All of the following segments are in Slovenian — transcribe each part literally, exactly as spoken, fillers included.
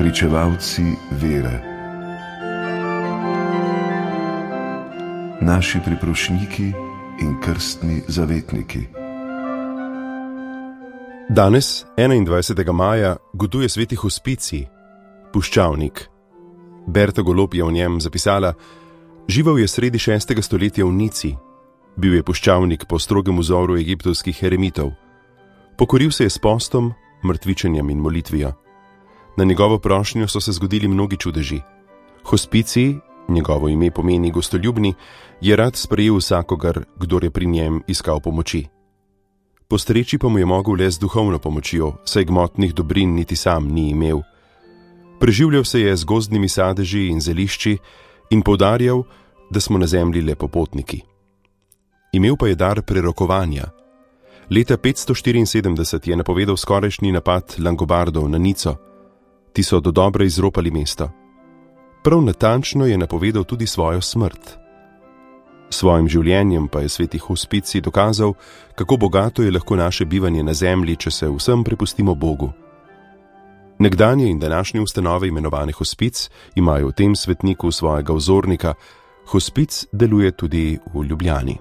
pričevalci vere, naši priprošniki in krstni zavetniki. Danes, enaindvajsetega maja, goduje sveti hospicij, puščavnik. Berta Golob je o njem zapisala: živel je sredi šestega stoletja v Nici. Bil je puščavnik po strogem vzoru egiptovskih eremitov. Pokoril se je s postom, mrtvičenjem in molitvijo. Na njegovo prošnjo so se zgodili mnogi čudeži. Hospicij, njegovo ime pomeni gostoljubni, je rad sprejel vsakogar, kdor je pri njem iskal pomoči. Postreči pa mu je mogel le z duhovno pomočjo, saj gmotnih dobrin niti sam ni imel. Preživljal se je z gozdnimi sadeži in zelišči in poudarjal, da smo na zemlji le popotniki. Imel pa je dar prerokovanja. Leta petsto štiriinsedemdeset je napovedal skorajšnji napad Langobardov na Nico. Ti so dodobra izropali mesto. Prav natančno je napovedal tudi svojo smrt. Svojim življenjem pa je sveti hospicij dokazal, kako bogato je lahko naše bivanje na zemlji, če se vsem prepustimo Bogu. Nekdanje in današnje ustanove imenovane hospic imajo v tem svetniku svojega vzornika. Hospic deluje tudi v Ljubljani.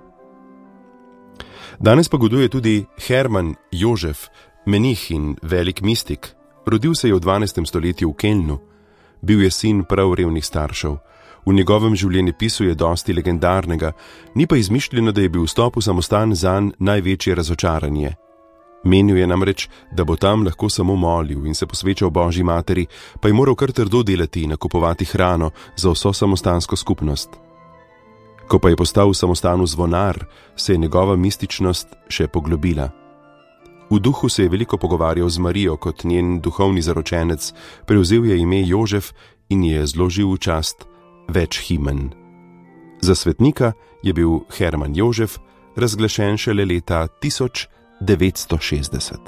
Danes pa goduje tudi Herman Jožef, menih in velik mistik. Rodil se je v dvanajstem stoletju v Kelnu. Bil je sin prav revnih staršev. V njegovem življenjepisu je dosti legendarnega, ni pa izmišljeno, da je bil vstop v samostan zanj največje razočaranje. Menil je namreč, da bo tam lahko samo molil in se posvečal Božji materi, pa je moral kar trdo delati in nakupovati hrano za vso samostansko skupnost. Ko pa je postal v samostanu zvonar, se je njegova mističnost še poglobila. V duhu se je veliko pogovarjal z Marijo kot njen duhovni zaročenec, prevzel je ime Jožef in je zložil v čast več himen. Za svetnika je bil Herman Jožef razglašen šele leta tisoč devetsto šestdeset.